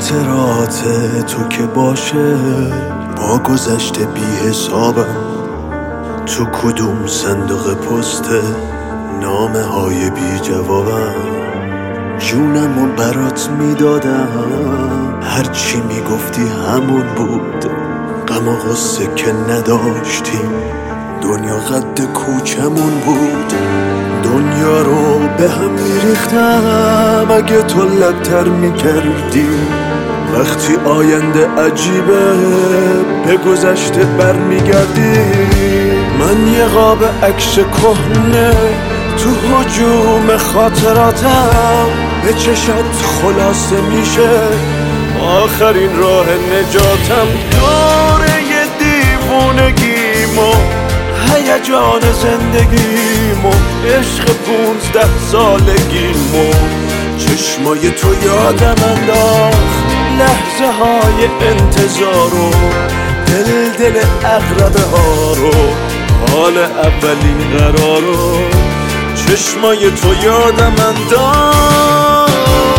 خاطرات تو که باشه با گذشته بی حسابم، تو کدوم صندوق پست نامه های بی جوابم، جونمو برات میدادم، هرچی میگفتی همون بود، غم و غصه که نداشتیم، دنیا قد کوچمون بود، دنیا رو به هم میریختم اگه تو لبتر میکردی، وقتی آینده عجیبه به گذشته برمیگردی، من یه قاب عکس کهنه تو هجوم خاطراتم، به چشات خلاصه میشه آخرین راه نجاتم، دوره یه دیوونگیمو، هیجان زندگیمو، عشق 15 سالگیمو، چشمای تو یادم انداخت لحظه های انتظارو، دل اقربه ها رو، حال اولین قرارو، چشمای تو یادم انداخت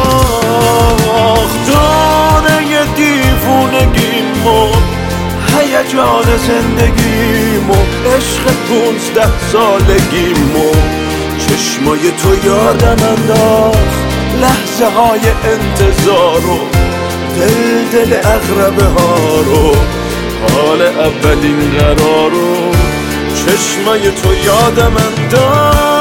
دوره دیوونگیمو، هیجان زندگیمو، عشق 15 سالگیمو، چشمای تو یادم انداخت لحظه های انتظارو، دل اقربه ها رو، حال اولین قرارو، چشمای تو یادم انداخت.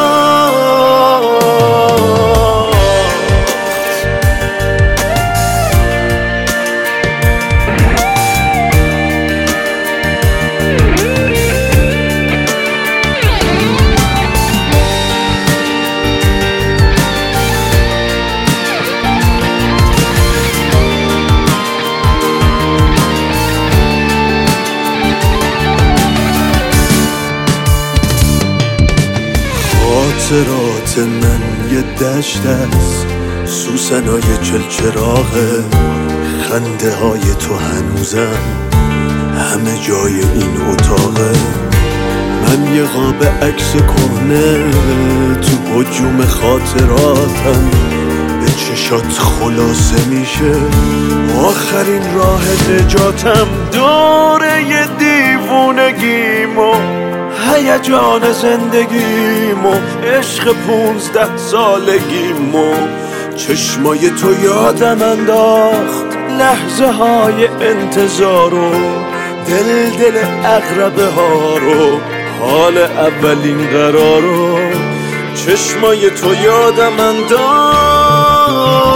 خاطرات من یه دشت است، سوسنای چلچراغه، خنده های تو هنوزم همه جای این اتاقه، من یه قاب عکس کهنه تو هجوم خاطراتم، به چشات خلاصه میشه آخرین راه نجاتم، دوره یه دیوونگیمو، هیجان زندگیمو، عشق 15 سالگیمو، چشمای تو یادم انداخت لحظه های انتظارو، دل اقربه ها رو، حال اولین قرارو، چشمای تو یادم انداخت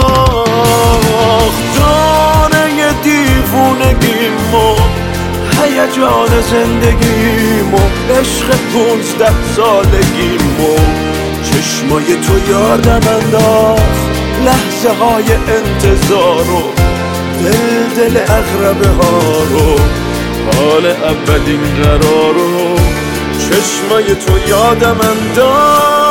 دوره دیوونگیمو، هیجان زندگیمو، عشق 15 سالگیمو، چشمای تو یادم انداخت لحظه های انتظارو، دل اقربه ها رو، حال اولین قرارو، چشمای تو یادم انداخت.